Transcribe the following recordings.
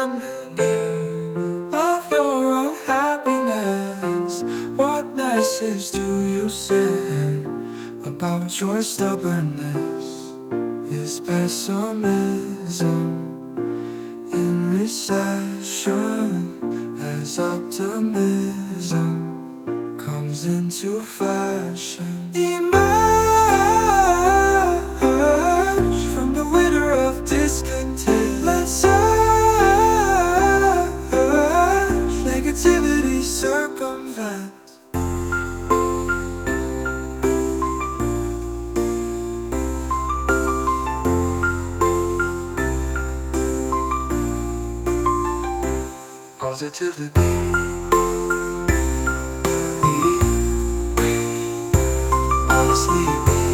harmony of your own happiness. What message do you send about your stubbornness? Is pessimism in recession as optimism comes into fashion? Emerge from the winter of discontent. Let's search negativity circumvent. Positivity. Honestly,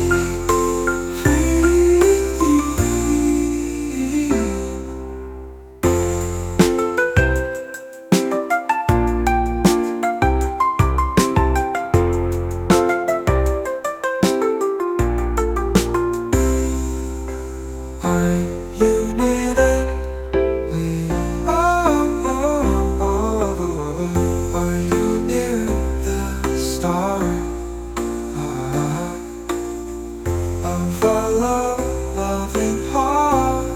are you near the are you near the start of a loving heart?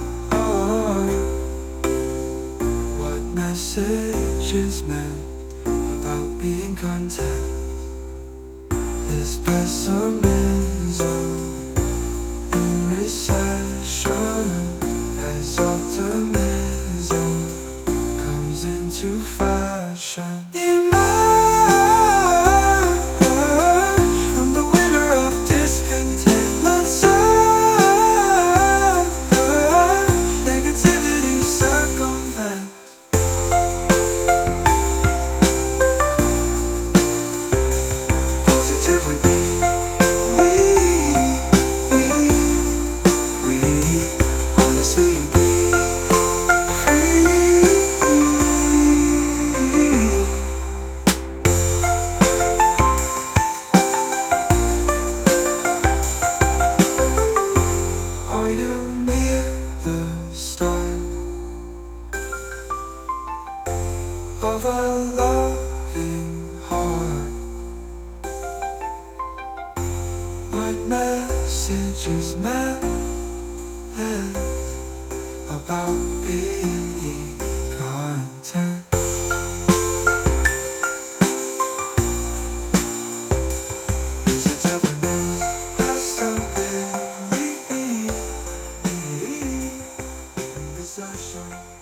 What message is meant about being content? Is pessimism in recession as optimism comes into fashion? Emerge from the winter of discontent. Let's search negativity circumvent. Positively. Honestly, are you near the start of a loving heart? What message is meant about being content? Is it something that's something we need? Is that